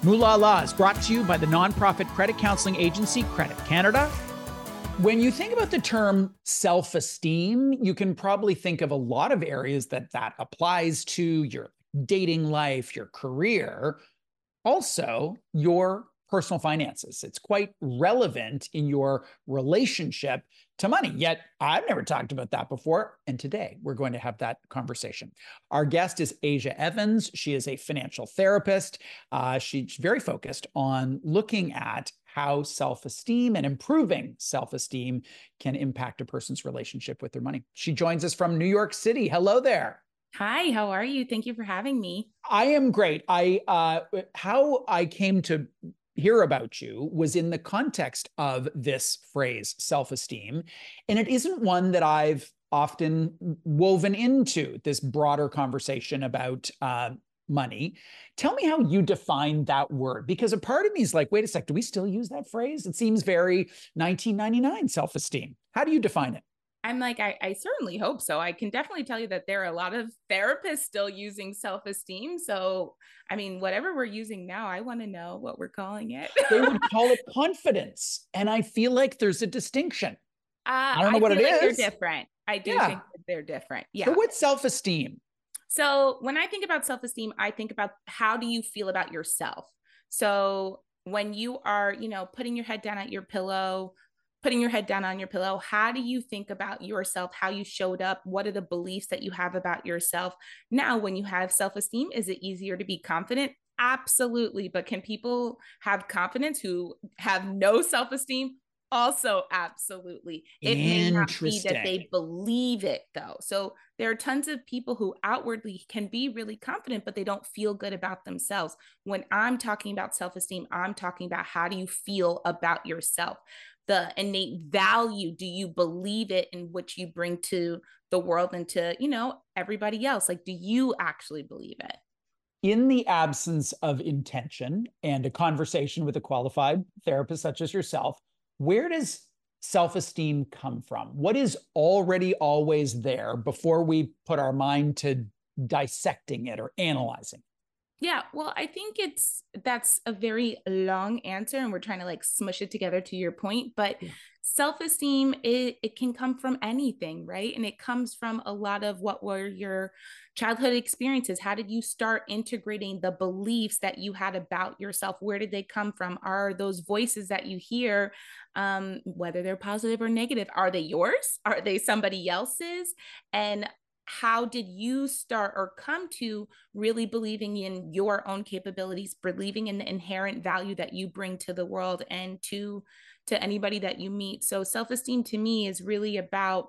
Moolah Law is brought to you by the nonprofit credit counseling agency Credit Canada. When you think about the term self-esteem, you can probably think of a lot of areas that applies to: your dating life, your career, also your personal finances. It's quite relevant in your relationship to money. Yet I've never talked about that before. And today we're going to have that conversation. Our guest is Asia Evans. She is a financial therapist. She's very focused on looking at how self-esteem and improving self-esteem can impact a person's relationship with their money. She joins us from New York City. Hello there. Hi, how are you? Thank you for having me. I am great. How I came to hear about you was in the context of this phrase, self-esteem. And it isn't one that I've often woven into this broader conversation about money. Tell me how you define that word, because a part of me is like, wait a sec, do we still use that phrase? It seems very 1999 self-esteem. How do you define it? I'm like, I certainly hope so. I can definitely tell you that there are a lot of therapists still using self-esteem. So, I mean, whatever we're using now, I want to know what we're calling it. They would call it confidence. And I feel like there's a distinction. I don't know I what it feel like they're is. different. I do Yeah. think that they're different. So Yeah. what's self-esteem? So when I think about self-esteem, I think about how do you feel about yourself? So when you are, putting your head down at your pillow, putting your head down on your pillow, how do you think about yourself, how you showed up? What are the beliefs that you have about yourself? Now, when you have self-esteem, is it easier to be confident? Absolutely. But can people have confidence who have no self-esteem? Also, absolutely. It may not be that Interesting. they believe it, though. So there are tons of people who outwardly can be really confident, but they don't feel good about themselves. When I'm talking about self-esteem, I'm talking about how do you feel about yourself? The innate value, do you believe it in what you bring to the world and to, everybody else? Like, do you actually believe it? In the absence of intention and a conversation with a qualified therapist such as yourself, where does self-esteem come from? What is already always there before we put our mind to dissecting it or analyzing? Yeah, well, I think that's a very long answer, and we're trying to like smush it together to your point. But Yeah. self-esteem, it can come from anything, right? And it comes from a lot of what were your childhood experiences. How did you start integrating the beliefs that you had about yourself? Where did they come from? Are those voices that you hear, whether they're positive or negative, are they yours? Are they somebody else's? And how did you start or come to really believing in your own capabilities, believing in the inherent value that you bring to the world and to anybody that you meet? So self-esteem to me is really about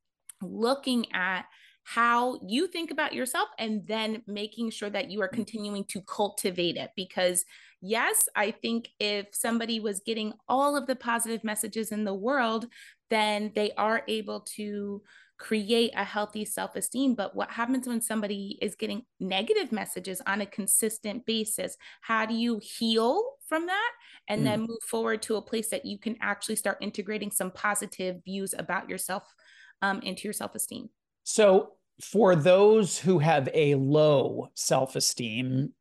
looking at how you think about yourself and then making sure that you are continuing to cultivate it. Because yes, I think if somebody was getting all of the positive messages in the world, then they are able to create a healthy self-esteem. But what happens when somebody is getting negative messages on a consistent basis? How do you heal from that and then Mm. move forward to a place that you can actually start integrating some positive views about yourself into your self-esteem? So for those who have a low self-esteem,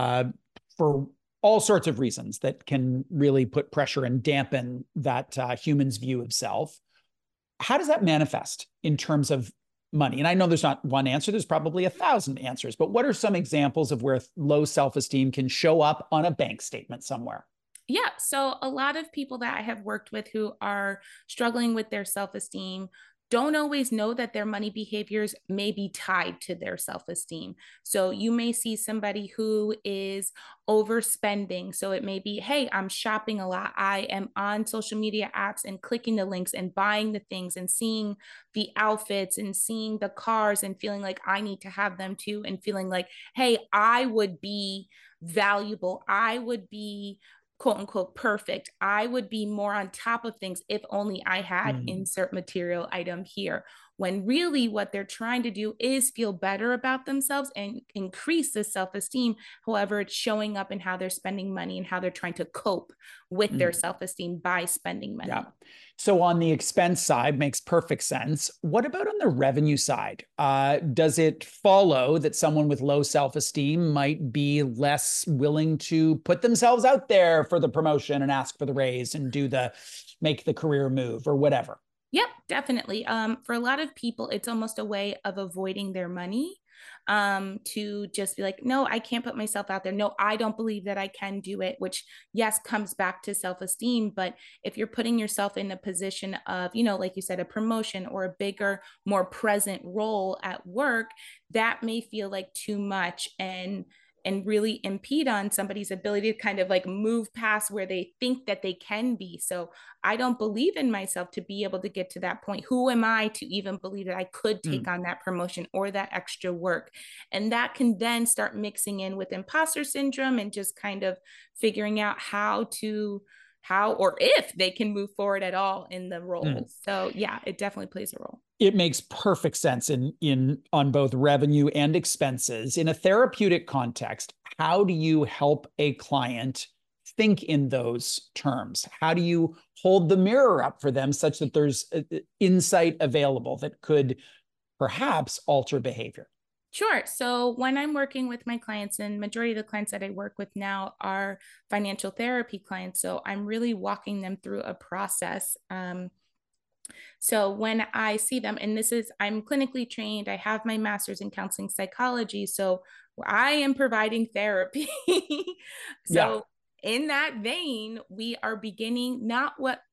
for all sorts of reasons that can really put pressure and dampen that human's view of self, how does that manifest in terms of money? And I know there's not one answer, there's probably 1,000 answers, but what are some examples of where low self-esteem can show up on a bank statement somewhere? Yeah. So a lot of people that I have worked with who are struggling with their self esteem don't always know that their money behaviors may be tied to their self esteem. So you may see somebody who is overspending. So it may be, hey, I'm shopping a lot. I am on social media apps and clicking the links and buying the things and seeing the outfits and seeing the cars and feeling like I need to have them too. And feeling like, hey, I would be valuable. I would be quote unquote perfect. I would be more on top of things if only I had Mm. insert material item here. when really what they're trying to do is feel better about themselves and increase the self-esteem. However, it's showing up in how they're spending money and how they're trying to cope with their self-esteem by spending money. Yeah. So on the expense side, makes perfect sense. What about on the revenue side? Does it follow that someone with low self-esteem might be less willing to put themselves out there for the promotion and ask for the raise and make the career move or whatever? Yep, definitely. For a lot of people, it's almost a way of avoiding their money, to just be like, no, I can't put myself out there. No, I don't believe that I can do it, which, yes, comes back to self-esteem. But if you're putting yourself in a position of, like you said, a promotion or a bigger, more present role at work, that may feel like too much and really impede on somebody's ability to kind of like move past where they think that they can be. So I don't believe in myself to be able to get to that point. Who am I to even believe that I could take on that promotion or that extra work? And that can then start mixing in with imposter syndrome and just kind of figuring out how or if they can move forward at all in the role. So yeah, it definitely plays a role. It makes perfect sense on both revenue and expenses. In a therapeutic context, how do you help a client think in those terms? How do you hold the mirror up for them such that there's insight available that could perhaps alter behavior? Sure. So when I'm working with my clients, and majority of the clients that I work with now are financial therapy clients, so I'm really walking them through a process. So when I see them, and I'm clinically trained, I have my master's in counseling psychology, so I am providing therapy. Yeah. So in that vein, we are beginning not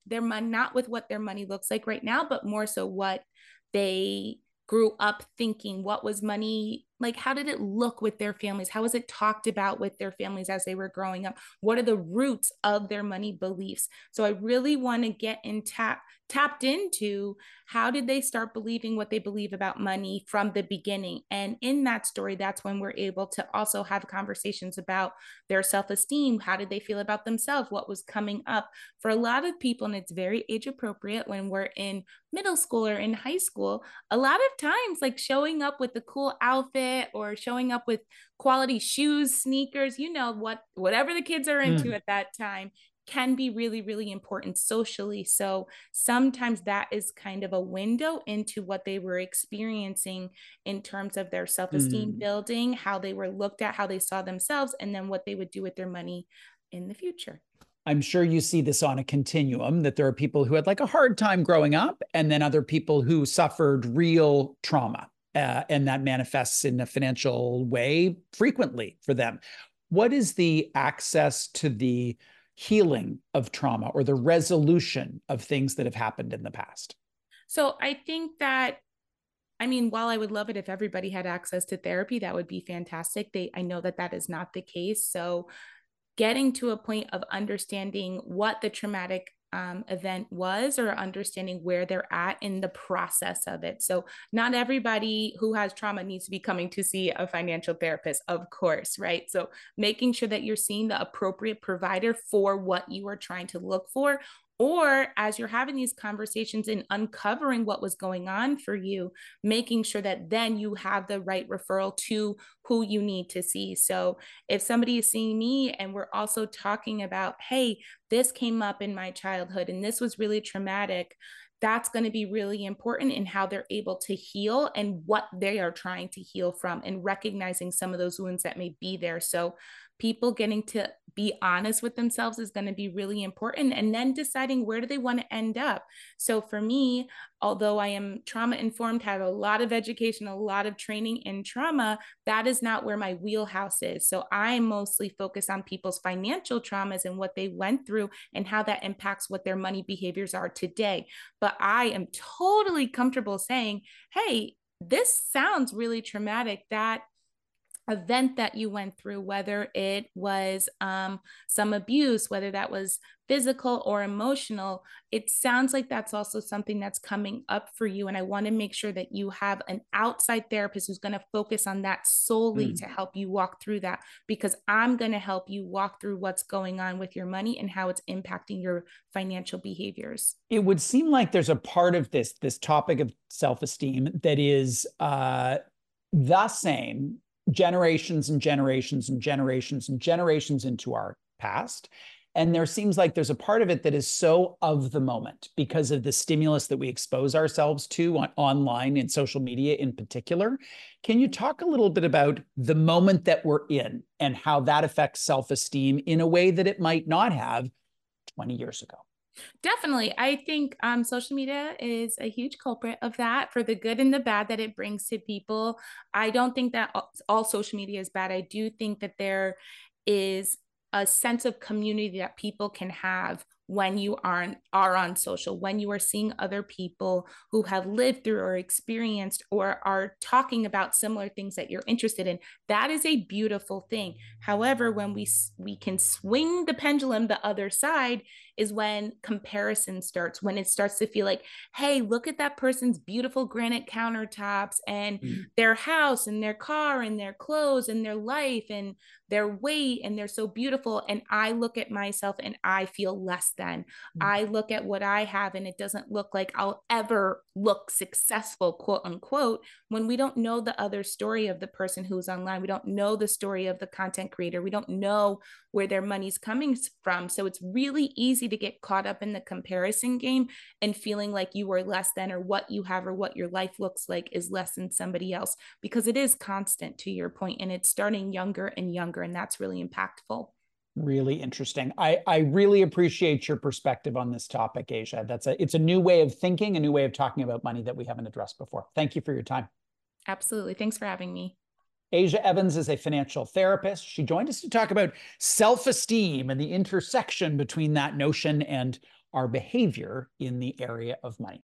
with what their money looks like right now, but more so what they grew up thinking. What was money like? How did it look with their families? How was it talked about with their families as they were growing up? What are the roots of their money beliefs? So I really want to get tapped into how did they start believing what they believe about money from the beginning. And in that story, that's when we're able to also have conversations about their self-esteem. How did they feel about themselves? What was coming up for a lot of people? And it's very age appropriate when we're in middle school or in high school. A lot of times, like showing up with the cool outfit or showing up with quality shoes, sneakers, whatever the kids are into at that time, can be really, really important socially. So sometimes that is kind of a window into what they were experiencing in terms of their self-esteem building, how they were looked at, how they saw themselves, and then what they would do with their money in the future. I'm sure you see this on a continuum, that there are people who had like a hard time growing up, and then other people who suffered real trauma. And that manifests in a financial way frequently for them. What is the access to the healing of trauma or the resolution of things that have happened in the past? So I think that, while I would love it if everybody had access to therapy, that would be fantastic. I know that is not the case. So getting to a point of understanding what the traumatic event was, or understanding where they're at in the process of it. So not everybody who has trauma needs to be coming to see a financial therapist, of course, right? So making sure that you're seeing the appropriate provider for what you are trying to look for, or as you're having these conversations and uncovering what was going on for you, making sure that then you have the right referral to who you need to see. So if somebody is seeing me and we're also talking about, hey, this came up in my childhood and this was really traumatic, that's going to be really important in how they're able to heal and what they are trying to heal from, and recognizing some of those wounds that may be there. So people getting to be honest with themselves is going to be really important, and then deciding where do they want to end up. So for me, although I am trauma informed, have a lot of education, a lot of training in trauma, that is not where my wheelhouse is. So I mostly focus on people's financial traumas and what they went through and how that impacts what their money behaviors are today. But I am totally comfortable saying, hey, this sounds really traumatic. That event that you went through, whether it was some abuse, whether that was physical or emotional, it sounds like that's also something that's coming up for you. And I want to make sure that you have an outside therapist who's going to focus on that solely to help you walk through that, because I'm going to help you walk through what's going on with your money and how it's impacting your financial behaviors. It would seem like there's a part of this topic of self-esteem that is the same generations and generations and generations and generations into our past. And there seems like there's a part of it that is so of the moment because of the stimulus that we expose ourselves to online and social media in particular. Can you talk a little bit about the moment that we're in and how that affects self-esteem in a way that it might not have 20 years ago? Definitely. I think social media is a huge culprit of that, for the good and the bad that it brings to people. I don't think that all social media is bad. I do think that there is a sense of community that people can have when you are on social, when you are seeing other people who have lived through or experienced or are talking about similar things that you're interested in. That is a beautiful thing. However, when we can swing the pendulum the other side is when comparison starts, when it starts to feel like, hey, look at that person's beautiful granite countertops and their house and their car and their clothes and their life and their weight, and they're so beautiful. And I look at myself and I feel less than. I look at what I have and it doesn't look like I'll ever look successful, quote unquote, when we don't know the other story of the person who's online. We don't know the story of the content creator. We don't know where their money's coming from. So it's really easy to get caught up in the comparison game and feeling like you are less than, or what you have or what your life looks like is less than somebody else, because it is constant, to your point, and it's starting younger and younger, and that's really impactful. Really interesting. I really appreciate your perspective on this topic, Asia. It's a new way of thinking, a new way of talking about money that we haven't addressed before. Thank you for your time. Absolutely. Thanks for having me. Asia Evans is a financial therapist. She joined us to talk about self-esteem and the intersection between that notion and our behavior in the area of money.